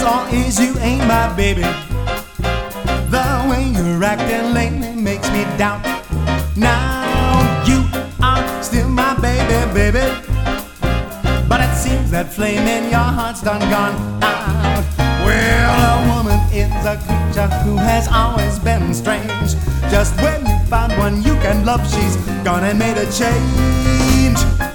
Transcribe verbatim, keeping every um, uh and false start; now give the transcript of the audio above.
saw is you ain't my baby. The way you're acting lately makes me doubt. Now you are still my baby, baby, but it seems that flame in your heart's done gone out. Well, a woman is a creature who has always been strange. Just when you found one you can love, she's gone and made a change.